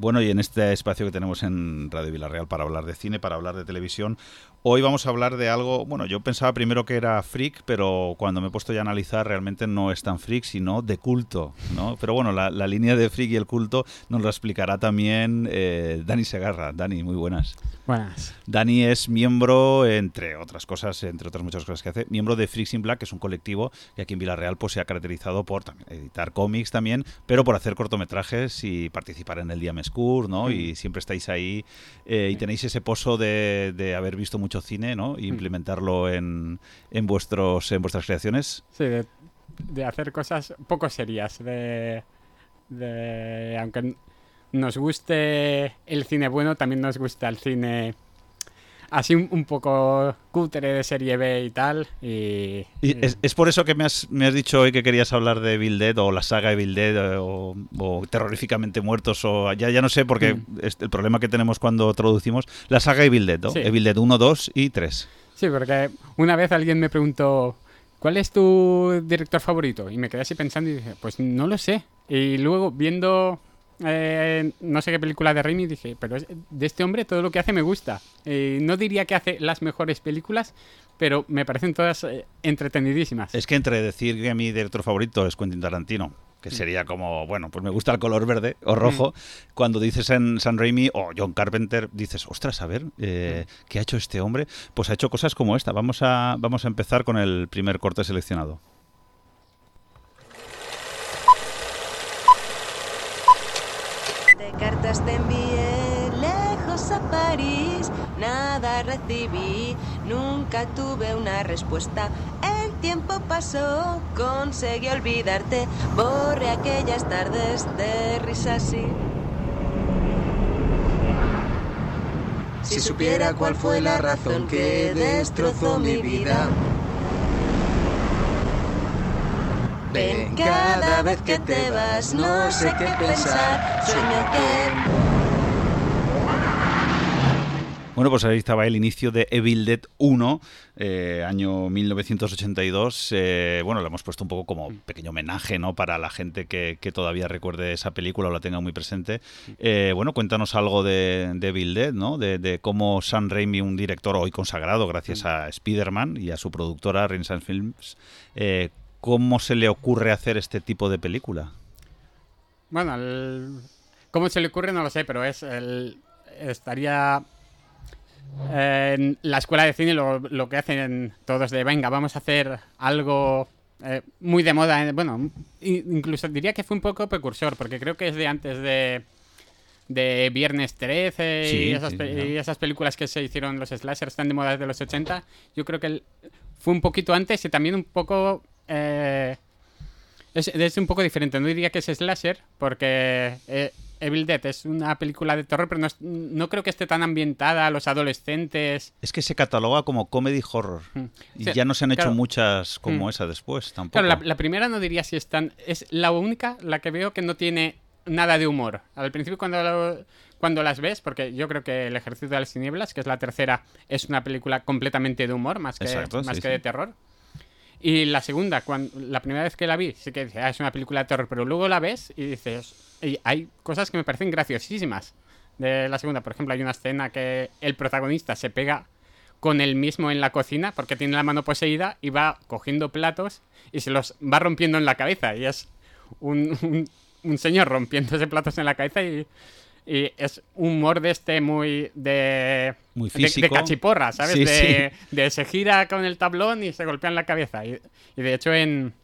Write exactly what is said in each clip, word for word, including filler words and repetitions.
Bueno, y en este espacio que tenemos en Radio Villarreal para hablar de cine, para hablar de televisión, hoy vamos a hablar de algo, bueno, yo pensaba primero que era freak, pero cuando me he puesto ya a analizar realmente no es tan freak, sino de culto, ¿no? Pero bueno, la, la línea de freak y el culto nos lo explicará también eh, Dani Segarra. Dani, muy buenas. Buenas. Dani es miembro, entre otras cosas, entre otras muchas cosas que hace, miembro de Freaks in Black, que es un colectivo que aquí en Villarreal pues, se ha caracterizado por también, editar cómics también, pero por hacer cortometrajes y participar en el Día Mescur, ¿no? Mm. Y siempre estáis ahí eh, y tenéis ese pozo de, de haber visto mucho cine, ¿no? Y implementarlo en, en, vuestros, en vuestras creaciones. Sí, de, de hacer cosas poco serias, de, de aunque nos guste el cine bueno, también nos gusta el cine así un, un poco cutre de serie B y tal. Y, y es, es por eso que me has, me has dicho hoy que querías hablar de Evil Dead o la saga Evil Dead o, o Terroríficamente Muertos o ya, ya no sé, porque mm. es el problema que tenemos cuando traducimos la saga Evil Dead, ¿no? Sí. Evil Dead uno, dos y tres. Sí, porque una vez alguien me preguntó ¿cuál es tu director favorito? Y me quedé así pensando y dije, pues no lo sé. Y luego viendo... Eh, no sé qué película de Raimi, dije, pero de este hombre todo lo que hace me gusta. Eh, no diría que hace las mejores películas, pero me parecen todas eh, entretenidísimas. Es que entre decir que mi director favorito es Quentin Tarantino, que sería como, bueno, pues me gusta el color verde o rojo, mm. cuando dices en Sam Raimi o John Carpenter, dices, ostras, a ver, eh, mm. ¿qué ha hecho este hombre? Pues ha hecho cosas como esta. Vamos a, vamos a empezar con el primer corte seleccionado. Cartas te envié lejos a París, nada recibí, nunca tuve una respuesta. El tiempo pasó, conseguí olvidarte, borré aquellas tardes de risa así. Si supiera cuál fue la razón que destrozó mi vida. Ven, cada vez que te vas, no sé qué pensar, sueño que... Bueno, pues ahí estaba el inicio de Evil Dead uno, eh, año mil novecientos ochenta y dos. Eh, bueno, lo hemos puesto un poco como pequeño homenaje, ¿no? Para la gente que, que todavía recuerde esa película o la tenga muy presente. Eh, bueno, cuéntanos algo de, de Evil Dead, ¿no? De, de cómo Sam Raimi, un director hoy consagrado gracias a Spider-Man y a su productora Renaissance Films, eh, ¿cómo se le ocurre hacer este tipo de película? Bueno, el... cómo se le ocurre no lo sé, pero es el... estaría eh, en la escuela de cine lo, lo que hacen todos de venga, vamos a hacer algo eh, muy de moda. Eh, bueno, incluso diría que fue un poco precursor, porque creo que es de antes de, de Viernes trece sí, y, esas, sí, pe- y esas películas que se hicieron, los slashers tan de moda desde los ochenta. Yo creo que el... fue un poquito antes y también un poco... Eh, es, es un poco diferente, no diría que es slasher porque eh, Evil Dead es una película de terror, pero no, es, no creo que esté tan ambientada a los adolescentes. Es que se cataloga como comedy horror mm. y sí, ya no se han hecho claro. muchas como mm. esa después tampoco. Claro, la, la primera no diría si es tan... es la única la que veo que no tiene nada de humor. Al principio cuando lo, cuando las ves, porque yo creo que El Ejército de las Tinieblas, que es la tercera, es una película completamente de humor más que, Exacto, más sí, que sí. de terror. Y la segunda, cuando, la primera vez que la vi, sí que dice, ah, es una película de terror, pero luego la ves y dices, y hay cosas que me parecen graciosísimas de la segunda. Por ejemplo, hay una escena que el protagonista se pega con él mismo en la cocina porque tiene la mano poseída y va cogiendo platos y se los va rompiendo en la cabeza. Y es un, un, un señor rompiéndose platos en la cabeza y... y es un humor de este muy de muy físico, de, de cachiporra, ¿sabes? Sí, de, sí. de se gira con el tablón y se golpea en la cabeza. Y, y de hecho en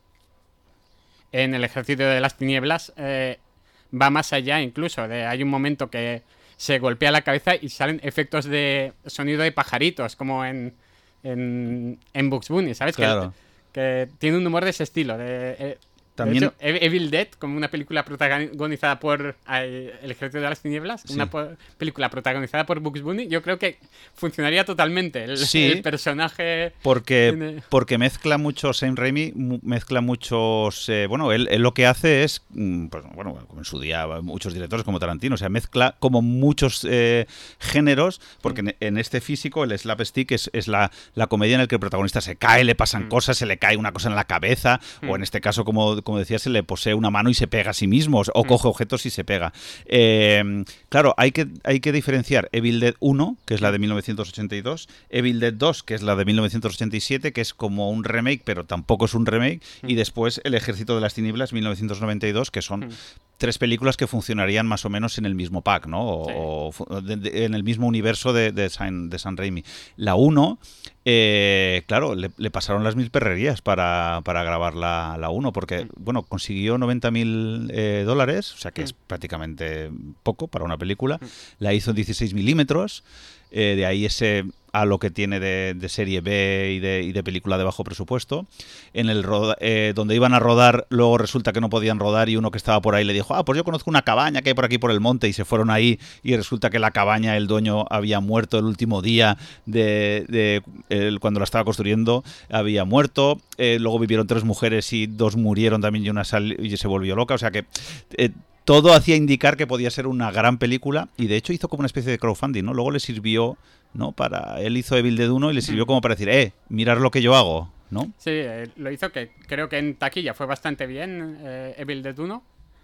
en El Ejército de las Tinieblas eh, va más allá incluso. De, hay un momento que se golpea la cabeza y salen efectos de sonido de pajaritos, como en en, en Bugs Bunny, ¿sabes? Claro. Que, que tiene un humor de ese estilo. De, eh, También... De hecho, Evil Dead, como una película protagonizada por eh, El Ejército de las Tinieblas, sí. una po- película protagonizada por Bugs Bunny, yo creo que funcionaría totalmente. El, sí, el personaje... Porque, tiene... porque mezcla mucho, Sam Raimi mezcla muchos... Eh, bueno, él, él lo que hace es, pues, bueno, como en su día muchos directores como Tarantino, o sea, mezcla como muchos eh, géneros, porque mm. en, en este físico el slapstick es, es la, la comedia en la que el protagonista se cae, le pasan mm. cosas, se le cae una cosa en la cabeza, mm. o en este caso como como decía, se le posee una mano y se pega a sí mismo, o coge objetos y se pega. Eh, claro, hay que, hay que diferenciar Evil Dead uno, que es la de mil novecientos ochenta y dos, Evil Dead dos, que es la de mil novecientos ochenta y siete, que es como un remake, pero tampoco es un remake, y después El Ejército de las Tinieblas, mil novecientos noventa y dos, que son tres películas que funcionarían más o menos en el mismo pack, ¿no? O, sí. o de, de, en el mismo universo de, de, San, de San Raimi. La uno, eh, claro, le, le pasaron las mil perrerías para, para grabar la, la uno, porque, mm. bueno, consiguió noventa mil eh, dólares, o sea que mm. es prácticamente poco para una película. Mm. La hizo en dieciséis milímetros, eh, de ahí ese a lo que tiene de, de serie B y de, y de película de bajo presupuesto. En el roda, eh, donde iban a rodar, luego resulta que no podían rodar y uno que estaba por ahí le dijo, ah, pues yo conozco una cabaña que hay por aquí por el monte, y se fueron ahí y resulta que la cabaña, el dueño había muerto el último día de, de el, cuando la estaba construyendo, había muerto. Eh, luego vivieron tres mujeres y dos murieron también y una sal, y se volvió loca. O sea que eh, todo hacía indicar que podía ser una gran película, y de hecho hizo como una especie de crowdfunding, ¿no? Luego le sirvió, ¿no? Para él hizo Evil Dead uno y le sirvió como para decir, eh, mirar lo que yo hago, ¿no? Sí, eh, lo hizo, que creo que en taquilla fue bastante bien, eh, Evil Dead uno,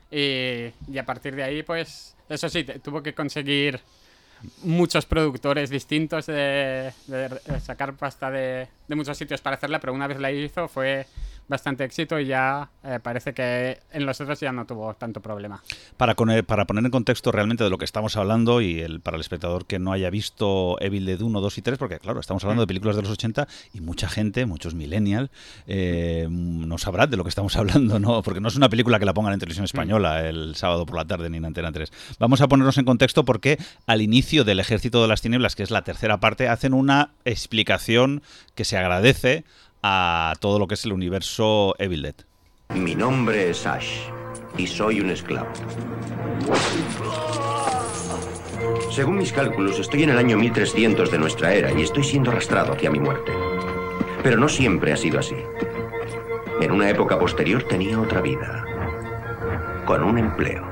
y, y a partir de ahí, pues, eso sí, tuvo que conseguir muchos productores distintos de, de, de sacar pasta de, de muchos sitios para hacerla, pero una vez la hizo fue bastante éxito y ya eh, parece que en los otros ya no tuvo tanto problema. Para, con el, para poner en contexto realmente de lo que estamos hablando, y el, para el espectador que no haya visto Evil Dead uno, dos y tres, porque claro, estamos hablando de películas de los ochenta y mucha gente, muchos millennials, eh, no sabrá de lo que estamos hablando, ¿no? Porque no es una película que la pongan en televisión española el sábado por la tarde ni en Antena tres. Vamos a ponernos en contexto porque al inicio del Ejército de las Tinieblas, que es la tercera parte, hacen una explicación que se agradece a todo lo que es el universo Evil Dead. Mi nombre es Ash y soy un esclavo. Según mis cálculos, estoy en el año mil trescientos de nuestra era y estoy siendo arrastrado hacia mi muerte. Pero no siempre ha sido así. En una época posterior tenía otra vida, con un empleo.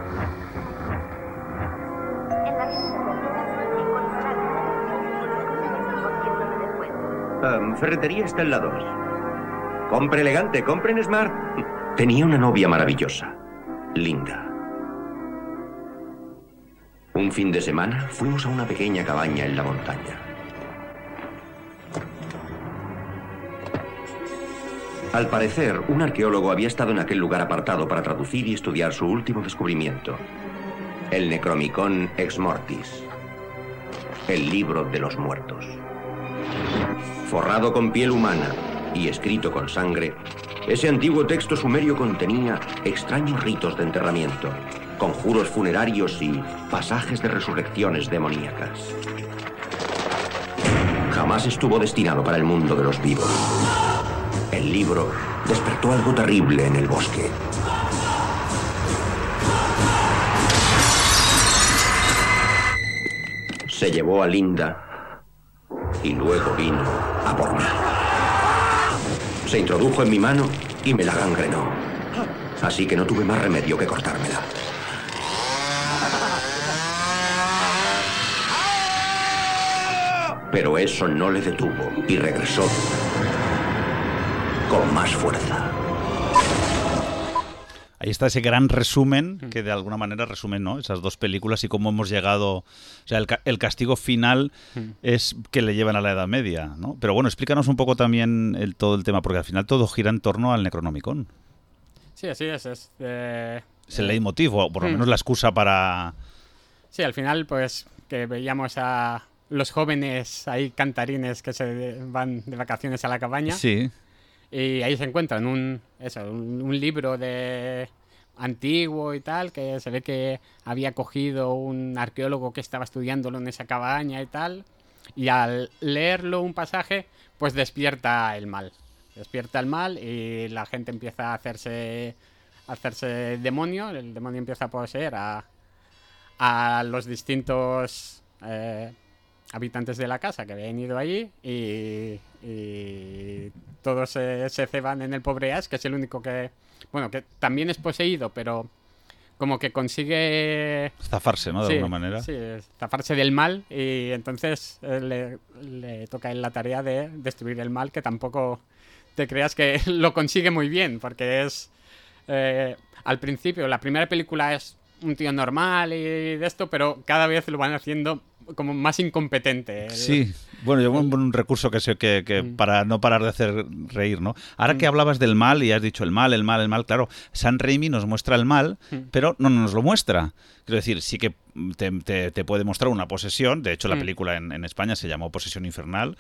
Um, ferretería está en la dos. Compre elegante, compre en Smart. Tenía una novia maravillosa, Linda. Un fin de semana fuimos a una pequeña cabaña en la montaña. Al parecer, un arqueólogo había estado en aquel lugar apartado para traducir y estudiar su último descubrimiento, el Necronomicon Ex Mortis, el libro de los muertos. Forrado con piel humana y escrito con sangre, ese antiguo texto sumerio contenía extraños ritos de enterramiento, conjuros funerarios y pasajes de resurrecciones demoníacas. Jamás estuvo destinado para el mundo de los vivos. El libro despertó algo terrible en el bosque. Se llevó a Linda y luego vino a por mí. Se introdujo en mi mano y me la gangrenó. Así que no tuve más remedio que cortármela. Pero eso no le detuvo y regresó con más fuerza. Ahí está ese gran resumen que de alguna manera resume, ¿no?, esas dos películas y cómo hemos llegado. O sea, el, ca el castigo final es que le llevan a la Edad Media, ¿no? Pero bueno, explícanos un poco también el, todo el tema, porque al final todo gira en torno al Necronomicon. Sí, así es. Es, eh, es el leitmotiv, o por lo menos la excusa para... Sí, al final, pues, que veíamos a los jóvenes ahí cantarines que se van de vacaciones a la cabaña. Sí. Y ahí se encuentran un, eso, un, un libro de antiguo y tal, que se ve que había cogido un arqueólogo que estaba estudiándolo en esa cabaña y tal. Y al leerlo un pasaje, pues despierta el mal. Despierta el mal y la gente empieza a hacerse, a hacerse demonio. El demonio empieza a poseer a, a los distintos eh, habitantes de la casa que habían ido allí y... y todos se, se ceban en el pobre Ash, que es el único que, bueno, que también es poseído, pero como que consigue... zafarse, ¿no? De sí, alguna manera. Sí, zafarse del mal, y entonces eh, le, le toca a él la tarea de destruir el mal, que tampoco te creas que lo consigue muy bien, porque es eh, al principio, la primera película es un tío normal y de esto, pero cada vez lo van haciendo como más incompetente. El, sí, bueno, yo un, un recurso que sé que, que mm. para no parar de hacer reír, ¿no? Ahora mm. que hablabas del mal y has dicho el mal, el mal, el mal, claro, Sam Raimi nos muestra el mal, mm. pero no nos lo muestra. Quiero decir, sí que te, te, te puede mostrar una posesión, de hecho la mm. película en, en España se llamó Posesión Infernal,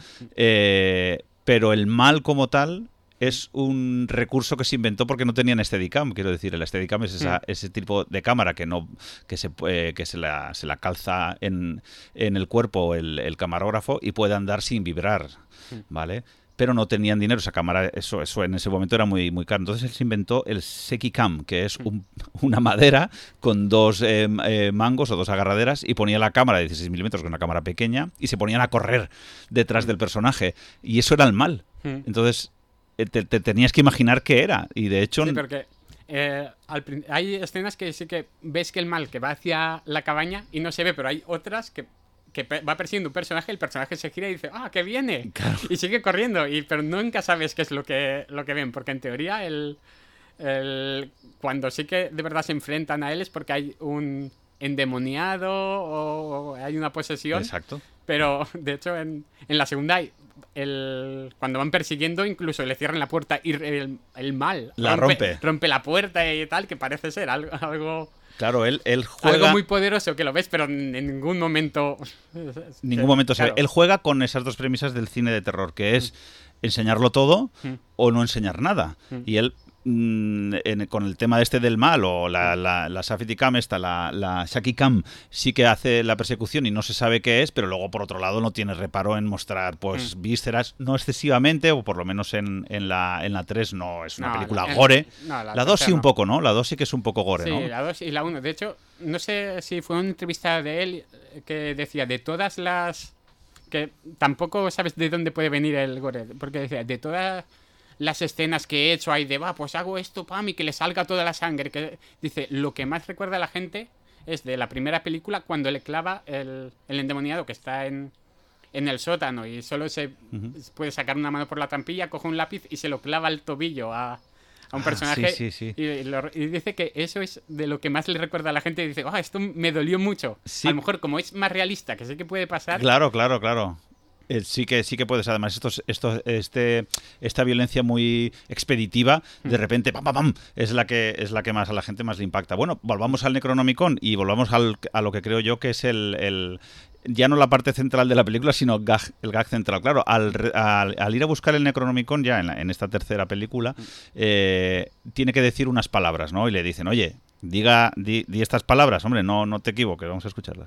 eh, pero el mal como tal es un recurso que se inventó porque no tenían Steadicam. Quiero decir, el Steadicam es esa, mm. ese tipo de cámara que no que se eh, que se la, se la calza en, en el cuerpo el, el camarógrafo y puede andar sin vibrar, mm. ¿vale? Pero no tenían dinero, esa cámara, eso, eso en ese momento era muy, muy caro. Entonces él se inventó el Sekicam, que es un, una madera con dos eh, eh, mangos o dos agarraderas, y ponía la cámara de dieciséis milímetros, que es una cámara pequeña, y se ponían a correr detrás mm. del personaje. Y eso era el mal. Mm. Entonces Te, te tenías que imaginar qué era, y de hecho... Sí, porque eh, al, hay escenas que sí que ves que el mal que va hacia la cabaña y no se ve, pero hay otras que, que va persiguiendo un personaje, el personaje se gira y dice ¡ah, que viene! Claro. Y sigue corriendo, y pero nunca sabes qué es lo que, lo que ven, porque en teoría el, el cuando sí que de verdad se enfrentan a él es porque hay un endemoniado o hay una posesión. Exacto. Pero de hecho en, en la segunda hay... El, cuando van persiguiendo incluso le cierran la puerta y el, el mal la rompe, rompe rompe la puerta y tal, que parece ser algo, algo claro, él, él juega algo muy poderoso que lo ves, pero en ningún momento ningún momento claro. se ve. Él juega con esas dos premisas del cine de terror, que es mm. enseñarlo todo mm. o no enseñar nada, mm. y él En, con el tema este del mal o la, la, la Steadicam esta, la, la Sekicam, sí que hace la persecución y no se sabe qué es, pero luego por otro lado no tiene reparo en mostrar pues mm. vísceras, no excesivamente, o por lo menos en, en la en la tres no es una no, película en, gore. No, la la dos sí no. un poco, ¿no? La dos sí que es un poco gore, sí, ¿no? Sí, la dos y la uno. De hecho, no sé si fue una entrevista de él que decía de todas las... que tampoco sabes de dónde puede venir el gore, porque decía, de todas las escenas que he hecho ahí de, va, pues hago esto, pam, y que le salga toda la sangre. Que dice, lo que más recuerda a la gente es de la primera película cuando le clava el, el endemoniado que está en, en el sótano y solo se uh-huh. puede sacar una mano por la trampilla, coge un lápiz y se lo clava al tobillo a, a un personaje. Ah, sí, sí, sí. Y, y, lo, y dice que eso es de lo que más le recuerda a la gente. Y dice, ah, oh, esto me dolió mucho. Sí. A lo mejor como es más realista, que sé que puede pasar. Claro, claro, claro. Sí que sí que puedes, además estos, estos, este, esta violencia muy expeditiva de repente pam, pam, pam, es la que es la que más a la gente más le impacta. Bueno, volvamos al Necronomicon y volvamos al, a lo que creo yo que es el, el ya no la parte central de la película, sino gag, el gag central. Claro, al, al, al ir a buscar el Necronomicon ya en, la, en esta tercera película eh, tiene que decir unas palabras, ¿no? Y le dicen, oye, diga di, di estas palabras, hombre, no, no te equivoques, vamos a escucharlas.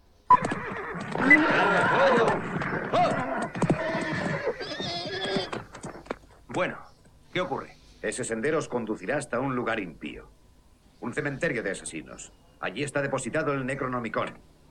Bueno, ¿qué ocurre? Ese sendero os conducirá hasta un lugar impío. Un cementerio de asesinos. Allí está depositado el Necronomicon.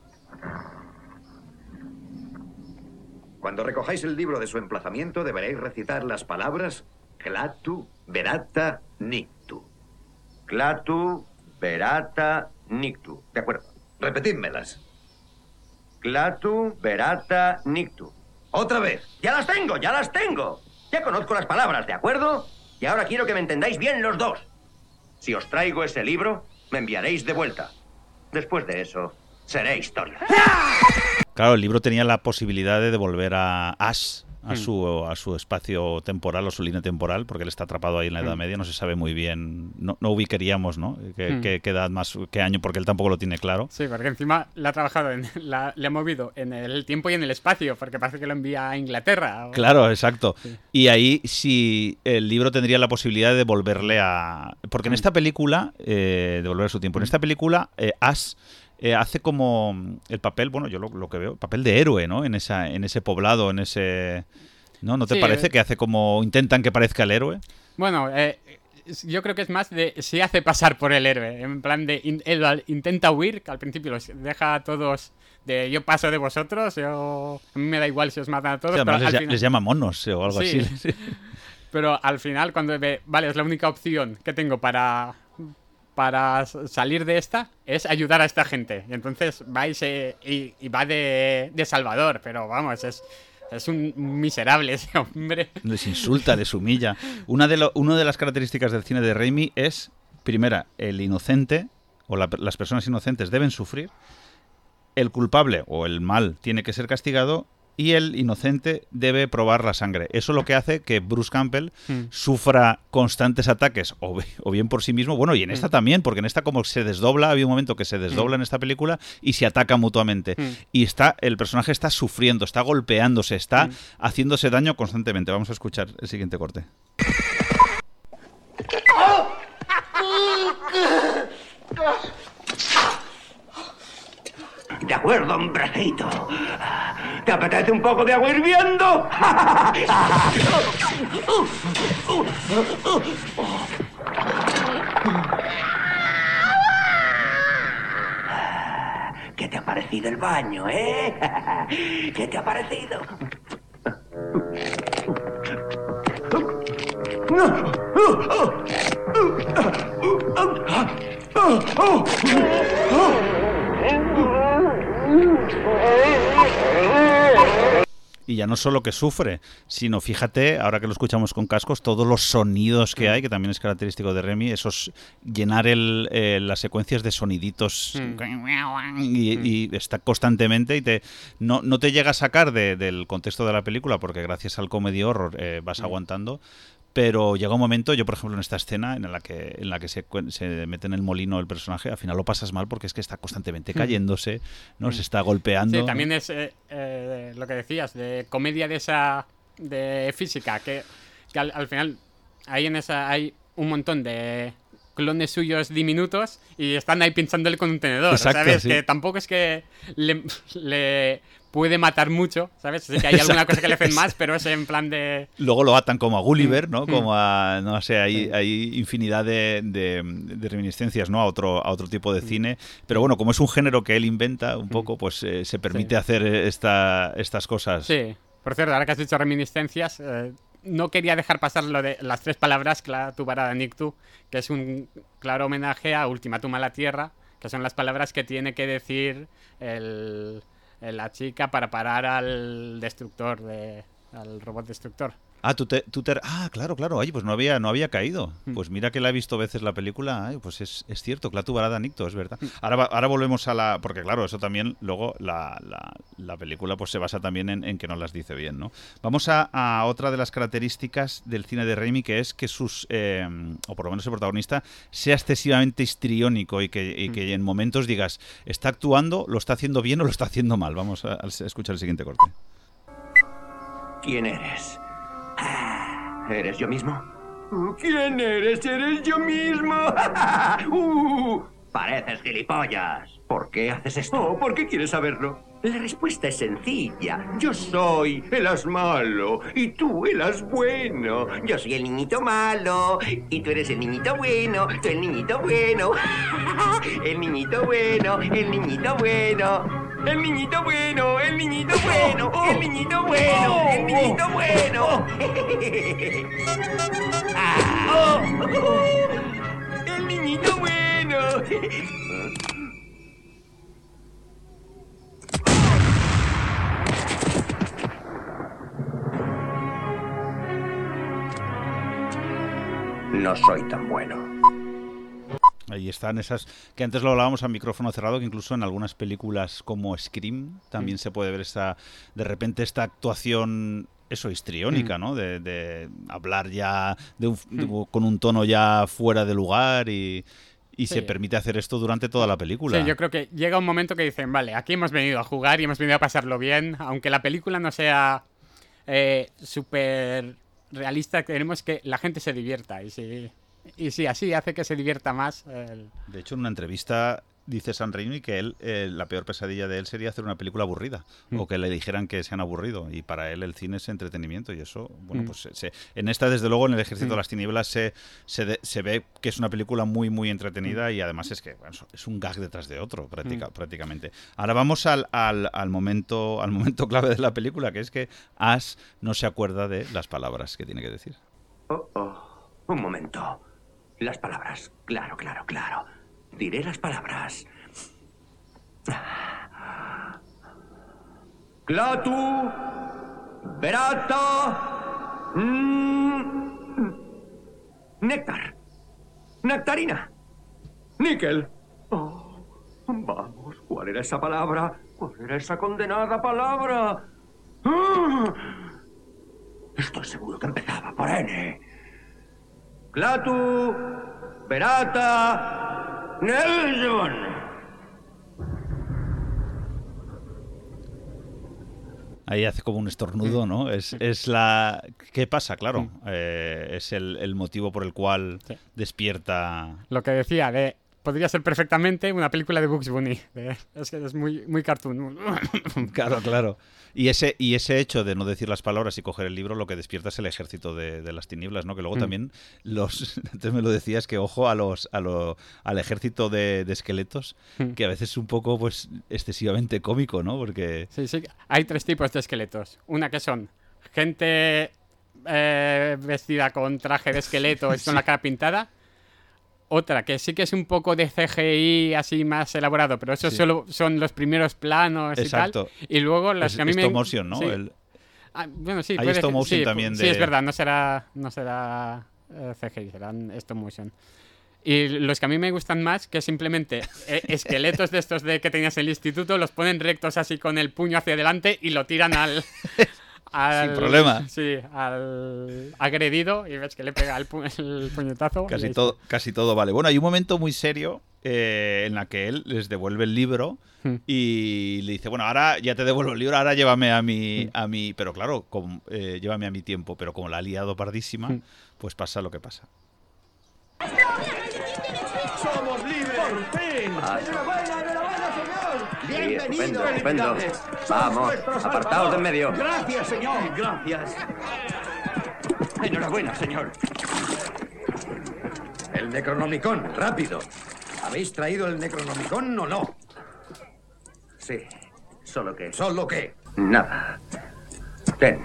Cuando recojáis el libro de su emplazamiento, deberéis recitar las palabras Clatu, Verata, Nictu. Clatu, Verata, Nictu. De acuerdo. Repetidmelas. Clatu, Verata, Nictu. Otra vez. ¡Ya las tengo! ¡Ya las tengo! Ya conozco las palabras, ¿de acuerdo? Y ahora quiero que me entendáis bien los dos. Si os traigo ese libro, me enviaréis de vuelta. Después de eso, seré historia. Claro, el libro tenía la posibilidad de devolver a Ash a su, a su espacio temporal o su línea temporal, porque él está atrapado ahí en la Edad Media, no se sabe muy bien, no, no ubicaríamos, ¿no? ¿Qué, mm. qué, qué edad más, qué año, porque él tampoco lo tiene claro. Sí, porque encima le ha trabajado, en, la, le ha movido en el tiempo y en el espacio, porque parece que lo envía a Inglaterra. O... Claro, exacto. Sí. Y ahí sí el libro tendría la posibilidad de devolverle a... Porque mm. en esta película, eh, devolver su tiempo, en esta película, eh, Ash... Eh, hace como el papel, bueno, yo lo, lo que veo, papel de héroe, ¿no? En esa, en ese poblado, en ese... ¿No? ¿No te sí, parece que hace como... intentan que parezca el héroe? Bueno, eh, yo creo que es más de... se hace pasar por el héroe. En plan de... In, él intenta huir, que al principio los deja a todos... de yo paso de vosotros, yo... a mí me da igual si os matan a todos. Sí, pero les, al ya, final... les llama monos o algo sí. así. Pero al final, cuando ve... vale, es la única opción que tengo para... para salir de esta, es ayudar a esta gente. Y entonces va y, se, y, y va de, de salvador, pero vamos, es, es un miserable ese hombre. Les insulta, les humilla. Una de, lo, una de las características del cine de Raimi es primera, el inocente o la, las personas inocentes deben sufrir, el culpable o el mal tiene que ser castigado y el inocente debe probar la sangre. Eso es lo que hace que Bruce Campbell mm. sufra constantes ataques, o, o bien por sí mismo, bueno, y en esta mm. también, porque en esta como se desdobla, había un momento que se desdobla mm. en esta película y se ataca mutuamente. Mm. Y está el personaje está sufriendo, está golpeándose, está mm. haciéndose daño constantemente. Vamos a escuchar el siguiente corte. De acuerdo, hombrecito. ¿Te apetece un poco de agua hirviendo? ¿Qué te ha parecido el baño, eh? ¿Qué te ha parecido? Y ya no solo que sufre, sino fíjate, ahora que lo escuchamos con cascos, todos los sonidos que hay, que también es característico de Remy, esos llenar el, eh, las secuencias de soniditos mm. y, y está constantemente y te no, no te llega a sacar de, del contexto de la película porque gracias al comedy horror eh, vas mm. aguantando. Pero llega un momento, yo por ejemplo en esta escena en la que en la que se, se mete en el molino el personaje, al final lo pasas mal porque es que está constantemente cayéndose, ¿no? Mm. Se está golpeando. Sí, también es eh, eh, lo que decías, de comedia de esa de física, que, que al, al final ahí en esa hay un montón de clones suyos diminutos y están ahí pinchándole con un tenedor. Exacto, ¿sabes? Sí. Que tampoco es que le, le puede matar mucho, ¿sabes? Así que hay alguna Exacto. cosa que le hacen más, pero es en plan de... Luego lo atan como a Gulliver, ¿no? Como a, no sé, hay, hay infinidad de, de, de reminiscencias, ¿no? A otro, a otro tipo de cine. Pero bueno, como es un género que él inventa un poco, pues eh, se permite sí. hacer esta, estas cosas. Sí. Por cierto, ahora que has dicho reminiscencias... Eh, no quería dejar pasar lo de las tres palabras Cla tu varada Nictu, que es un claro homenaje a Ultimátum a la Tierra, que son las palabras que tiene que decir el, la chica para parar al destructor, de, al robot destructor. Ah, tú te, tú te, ah, claro, claro. Ay, pues no había, no había caído. Pues mira que la he visto veces la película. Ay, pues es, es cierto, Cla tu varada Nictu, es verdad. Ahora, ahora volvemos a la... Porque claro, eso también, luego la, la, la película pues se basa también en, en que no las dice bien, ¿no? Vamos a, a otra de las características del cine de Raimi, que es que sus... Eh, o por lo menos el protagonista, sea excesivamente histriónico y que, y que en momentos digas, ¿está actuando, lo está haciendo bien o lo está haciendo mal? Vamos a, a escuchar el siguiente corte. ¿Quién eres? ¿Eres yo mismo? ¿Quién eres? ¿Eres yo mismo? uh, pareces gilipollas. ¿Por qué haces esto? Oh, ¿por qué quieres saberlo? La respuesta es sencilla. Yo soy el as malo y tú el as bueno. Yo soy el niñito malo y tú eres el niñito bueno. Tú el niñito bueno. El niñito bueno, el niñito bueno. El niñito bueno, el niñito bueno, el niñito bueno, el niñito bueno. ah. El niñito bueno. No soy tan bueno. Ahí están esas, que antes lo hablábamos a micrófono cerrado, que incluso en algunas películas como Scream también mm. se puede ver esta, de repente esta actuación, eso, histriónica, mm. ¿no? De, de hablar ya de un, mm. de, con un tono ya fuera de lugar y, y sí. se permite hacer esto durante toda la película. Sí, yo creo que llega un momento que dicen, vale, aquí hemos venido a jugar y hemos venido a pasarlo bien, aunque la película no sea eh, súper realista, queremos que la gente se divierta y sí... Y sí, así hace que se divierta más. El... De hecho, en una entrevista dice Sam Raimi que él, eh, la peor pesadilla de él sería hacer una película aburrida mm. o que le dijeran que se han aburrido, y para él el cine es entretenimiento, y eso, bueno, mm. pues se, se, en esta desde luego, en El Ejército mm. de las Tinieblas se, se, de, se ve que es una película muy muy entretenida mm. y además es que bueno, es un gag detrás de otro práctica, mm. prácticamente. Ahora vamos al, al, al momento al momento clave de la película, que es que Ash no se acuerda de las palabras que tiene que decir. Oh, oh. Un momento. Las palabras. Claro, claro, claro. Diré las palabras. Clatu, Berata, mm, Néctar, Nectarina. Níquel. Oh, vamos, ¿cuál era esa palabra? ¿Cuál era esa condenada palabra? ¡Ah! Estoy seguro que empezaba por N. Clatu, Berata, Nelson. Ahí hace como un estornudo, ¿no? Es, es la... ¿Qué pasa? Claro, eh, es el, el motivo por el cual sí. despierta... Lo que decía, de podría ser perfectamente una película de Bugs Bunny. De, es que es muy, muy cartoon. Claro, claro. Y ese, y ese hecho de no decir las palabras y coger el libro, lo que despierta es el ejército de, de las tinieblas, ¿no? Que luego mm. también los... Antes me lo decías, que ojo a los, a lo, al ejército de, de esqueletos, mm. que a veces es un poco, pues, excesivamente cómico, ¿no? Porque... Sí, sí. Hay tres tipos de esqueletos. Una que son gente eh, vestida con traje de esqueleto y sí. con la cara pintada. Otra que sí que es un poco de C G I así más elaborado, pero eso sí. solo son los primeros planos. Exacto. Y tal. Y luego las es, que a mí stop me... motion, ¿no? Sí. El... Ah, bueno, sí. Hay stop motion sí, también de... Sí, es verdad, no será, no será eh, C G I, serán stop motion. Y los que a mí me gustan más, que simplemente eh, esqueletos de estos de que tenías en el instituto, los ponen rectos así con el puño hacia adelante y lo tiran al... Al, sin problema. Sí, al agredido y ves que le pega el, pu el puñetazo. Casi todo, casi todo vale. Bueno, hay un momento muy serio eh, en la que él les devuelve el libro hmm. y le dice, bueno, ahora ya te devuelvo el libro, ahora llévame a mi... Hmm. a mi pero claro, como, eh, llévame a mi tiempo, pero como la ha liado pardísima, hmm. pues pasa lo que pasa. ¡Somos libres! ¡Por fin! Ah. ¡Enhorabuena, enhorabuena, señor! ¡Bienvenido! Estupendo, estupendo. Vamos, apartaos de en medio. ¡Gracias, señor! ¡Gracias! Enhorabuena, señor. El Necronomicon, rápido. ¿Habéis traído el Necronomicon o no? Sí, solo que... ¿Solo qué? Nada. Ten.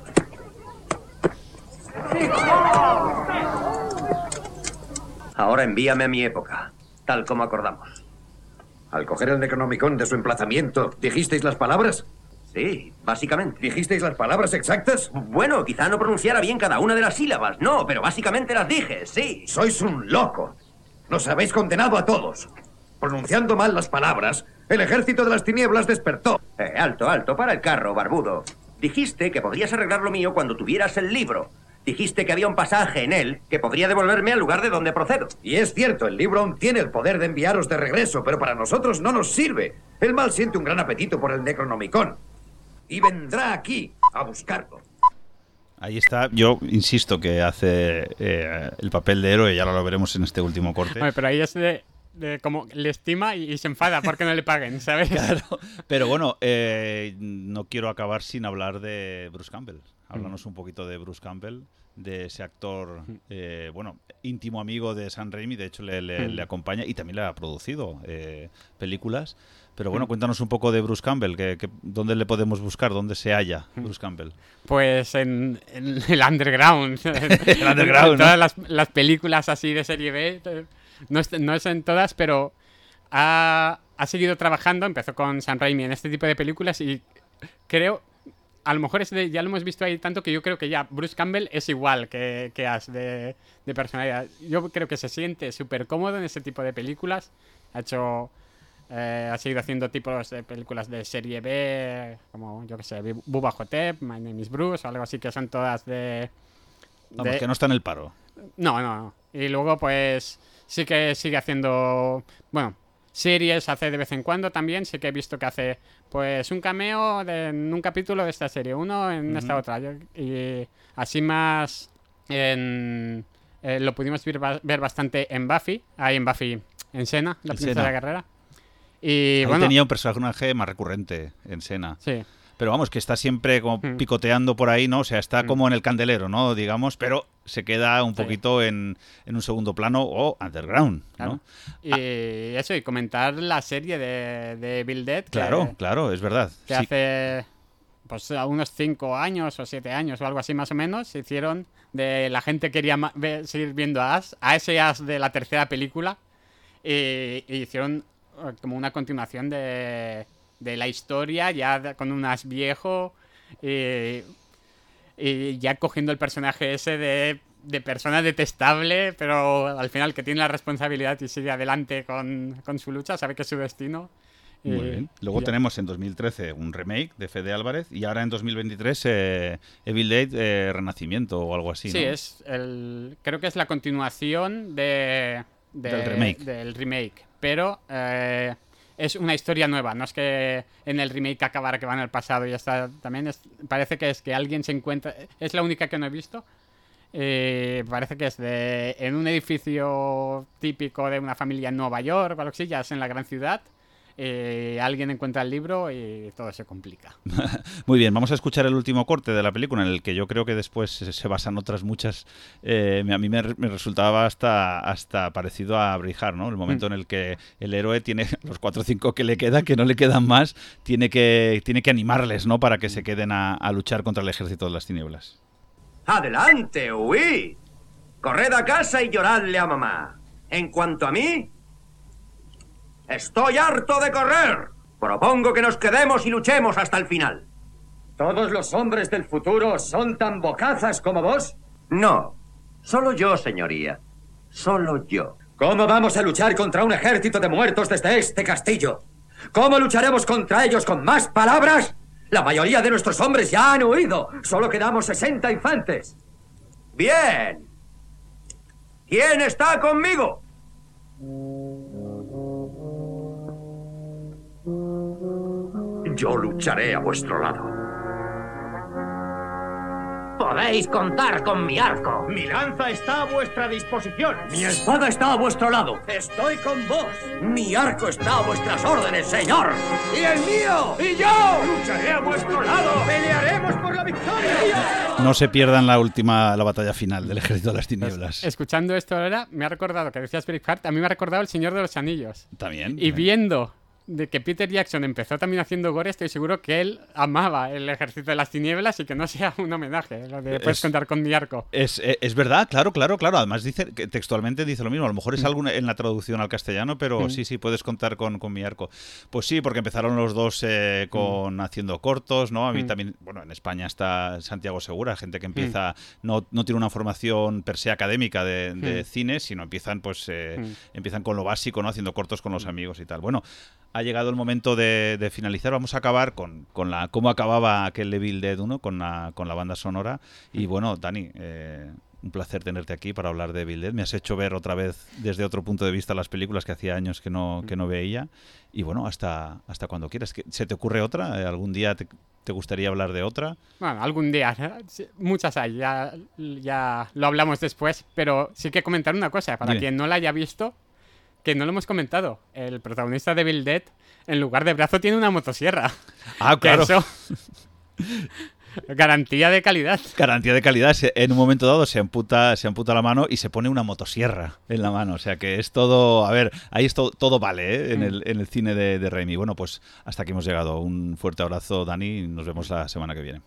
Ahora envíame a mi época, tal como acordamos. Al coger el Necronomicon de su emplazamiento, ¿dijisteis las palabras? Sí, básicamente. ¿Dijisteis las palabras exactas? Bueno, quizá no pronunciara bien cada una de las sílabas, no, pero básicamente las dije, sí. Sois un loco. Nos habéis condenado a todos. Pronunciando mal las palabras, el ejército de las tinieblas despertó. Eh, alto, alto, para el carro, barbudo. Dijiste que podrías arreglar lo mío cuando tuvieras el libro. Dijiste que había un pasaje en él que podría devolverme al lugar de donde procedo. Y es cierto, el libro aún tiene el poder de enviaros de regreso, pero para nosotros no nos sirve. El mal siente un gran apetito por el Necronomicon. Y vendrá aquí a buscarlo. Ahí está. Yo insisto que hace eh, el papel de héroe, ya lo veremos en este último corte. Oye, pero ahí es de... De como le estima y, y se enfada porque no le paguen, ¿sabes? Claro, pero bueno, eh, no quiero acabar sin hablar de Bruce Campbell. Háblanos mm. un poquito de Bruce Campbell, de ese actor, eh, bueno, íntimo amigo de Sam Raimi, de hecho le, le, mm. le acompaña y también le ha producido eh, películas. Pero bueno, cuéntanos un poco de Bruce Campbell, que, que, ¿dónde le podemos buscar? ¿Dónde se halla Bruce Campbell? Pues en, en el underground. el underground, en todas ¿no? las, las películas así de serie B. No es, no es en todas, pero ha, ha seguido trabajando. Empezó con Sam Raimi en este tipo de películas y creo, a lo mejor es de, ya lo hemos visto ahí tanto que yo creo que ya Bruce Campbell es igual que, que Ash de, de personalidad. Yo creo que se siente súper cómodo en ese tipo de películas. Ha hecho... Eh, ha seguido haciendo tipos de películas de serie B, como, yo que sé, Bubba Hotep, My Name is Bruce, o algo así, que son todas de... de... Vamos, que no está en el paro. No, no, no. Y luego, pues, sí que sigue haciendo, bueno, series, hace de vez en cuando también. Sí que he visto que hace, pues, un cameo de, en un capítulo de esta serie, uno en uh-huh. esta otra. Y así más, en, eh, lo pudimos ver, ver bastante en Buffy, ahí en Buffy, en Senna, la princesa de la guerrera. Y ahí bueno, tenía un personaje más recurrente en Senna. Sí. Pero vamos, que está siempre como mm. picoteando por ahí, ¿no? O sea, está mm. como en el candelero, ¿no? Digamos, pero se queda un sí. poquito en, en un segundo plano o underground, ¿no? Claro. Y ah. eso, y comentar la serie de, de Evil Dead. Claro, que, claro, es verdad. Que sí. hace pues unos cinco años o siete años o algo así más o menos, se hicieron de la gente quería ver, seguir viendo a Ash, a ese Ash de la tercera película, y, y hicieron como una continuación de, de la historia, ya de, con un Ash viejo y, y ya cogiendo el personaje ese de de persona detestable, pero al final que tiene la responsabilidad y sigue adelante con, con su lucha, sabe que es su destino. Muy y, bien. Luego y tenemos en dos mil trece un remake de Fede Álvarez y ahora en dos mil veintitrés eh, Evil Dead eh, Renacimiento o algo así, Sí, ¿no? es el, creo que es la continuación de, de- Del remake. del remake, pero eh, es una historia nueva, no es que en el remake acabara que va en el pasado y ya está. También es, parece que es que alguien se encuentra, es la única que no he visto. Eh, parece que es de en un edificio típico de una familia en Nueva York o algo así, ya es en la gran ciudad. Eh, alguien encuentra el libro y todo se complica. Muy bien, vamos a escuchar el último corte de la película en el que yo creo que después se se basan otras muchas. Eh, a mí me, me resultaba hasta, hasta parecido a Braveheart, ¿no? El momento Mm. en el que el héroe tiene los cuatro o cinco que le quedan, que no le quedan más, tiene que, tiene que animarles, ¿no? Para que se queden a, a luchar contra el ejército de las tinieblas. ¡Adelante, huid! Corred a casa y lloradle a mamá. En cuanto a mí, estoy harto de correr. Propongo que nos quedemos y luchemos hasta el final. ¿Todos los hombres del futuro son tan bocazas como vos? No, solo yo, señoría. Solo yo. ¿Cómo vamos a luchar contra un ejército de muertos desde este castillo? ¿Cómo lucharemos contra ellos con más palabras? La mayoría de nuestros hombres ya han huido. Solo quedamos sesenta infantes. Bien. ¿Quién está conmigo? Yo lucharé a vuestro lado. Podéis contar con mi arco. Mi lanza está a vuestra disposición. Mi espada está a vuestro lado. Estoy con vos. Mi arco está a vuestras órdenes, señor. ¡Y el mío! ¡Y yo! ¡Lucharé a vuestro lado! ¡Pelearemos por la victoria! No se pierdan la última, la batalla final del ejército de las tinieblas. Escuchando esto ahora, me ha recordado que decías Braveheart, a mí me ha recordado El Señor de los Anillos. También. Y viendo de que Peter Jackson empezó también haciendo gore, estoy seguro que él amaba el ejército de las tinieblas y que no sea un homenaje. Lo de puedes Es- contar con mi arco. Es, eh, es verdad, claro, claro, claro. Además dice que textualmente dice lo mismo. A lo mejor es Mm. algo en la traducción al castellano, pero Mm. sí, sí, puedes contar con, con mi arco. Pues sí, porque empezaron los dos eh, con haciendo cortos, ¿no? A mí Mm. también, bueno, en España está Santiago Segura, gente que empieza, no, no tiene una formación per se académica de, de Mm. cine, sino empiezan, pues, eh, Mm. empiezan con lo básico, ¿no? Haciendo cortos con los amigos y tal. Bueno, ha llegado el momento de, de finalizar. Vamos a acabar con, con la cómo acababa aquel Evil Dead uno, con la, con la banda sonora. Y bueno, Dani, eh, un placer tenerte aquí para hablar de Evil Dead. Me has hecho ver otra vez desde otro punto de vista las películas que hacía años que no, que no veía. Y bueno, hasta, hasta cuando quieras. ¿Qué- ¿Se te ocurre otra? Eh, ¿Algún día te, te gustaría hablar de otra? Bueno, algún día. ¿eh? Sí, muchas hay, ya, ya lo hablamos después, pero sí que comentar una cosa, para Dime. quien no la haya visto, que no lo hemos comentado. El protagonista de Evil Dead, en lugar de brazo, tiene una motosierra. Ah, Que claro. eso... Garantía de calidad. Garantía de calidad. Se- En un momento dado se amputa, se amputa la mano y se pone una motosierra en la mano. O sea que es todo. A ver, ahí es to- todo vale, ¿eh? en, Mm. el, en el cine de, de Raimi. Bueno, pues hasta aquí hemos llegado. Un fuerte abrazo, Dani. Y nos vemos la semana que viene.